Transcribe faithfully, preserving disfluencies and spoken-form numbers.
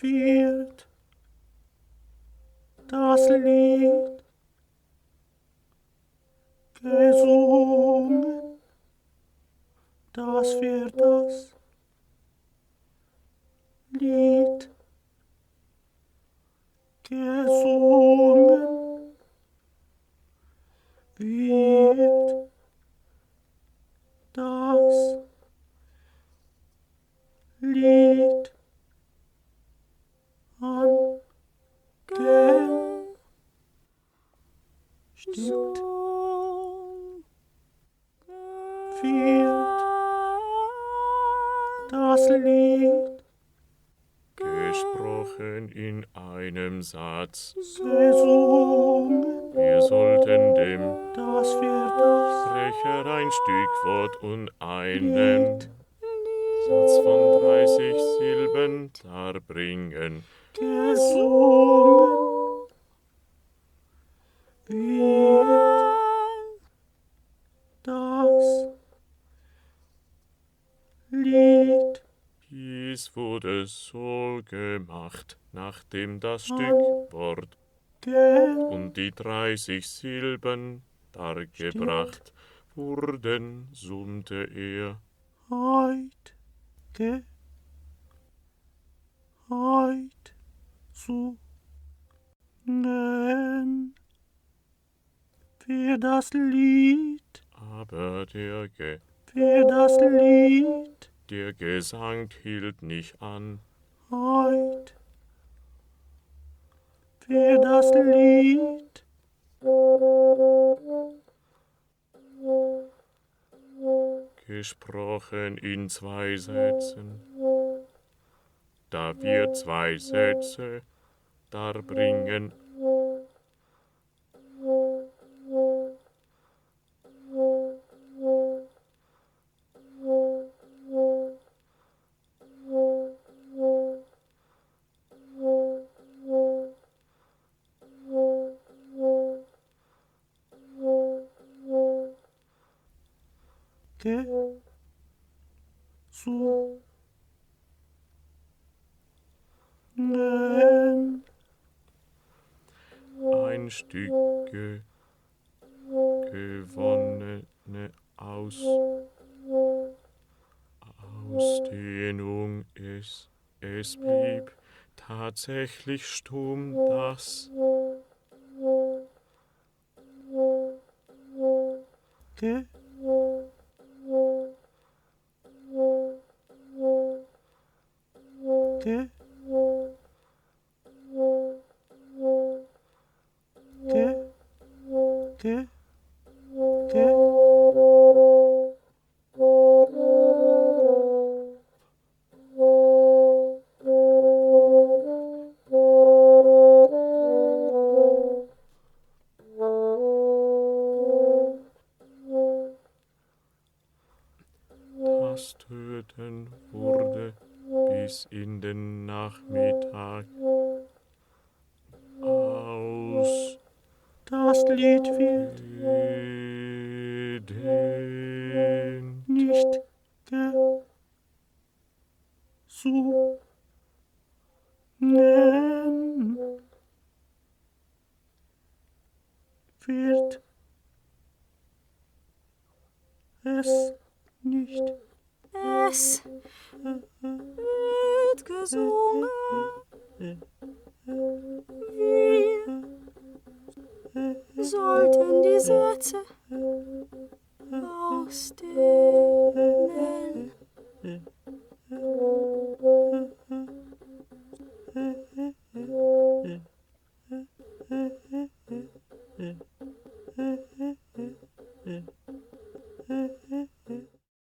wird das Lied gesungen, das wird das Lied gesungen, wird das Lied angestimmt. Wird das Lied gesprochen in einem Satz. gesungen, Wir sollten dem das wird das Sprecher ein Stückwort und einen Lied Satz von dreißig Silben darbringen. gesungen, wird das Lied Dies wurde so gemacht, nachdem das Stückwort und die dreißig Silben dargebracht wurden, summte er. heut, ge, heut zu nennen für das Lied, Aber der, Ge für das Lied, der Gesang hielt nicht an. heut, für das Lied, Gesprochen in zwei Sätzen. Da wir zwei Sätze darbringen, ge, zu nennen ein Stück ge gewonnene Aus Ausdehnung es, es blieb tatsächlich stumm, das ge, ge, ge, ge, ge, das Töten wurde bis in den Nachmittag aus das Lied wird den nicht gesungen, wird es nicht Es wird gesungen. Wir sollten die Sätze ausdehnen.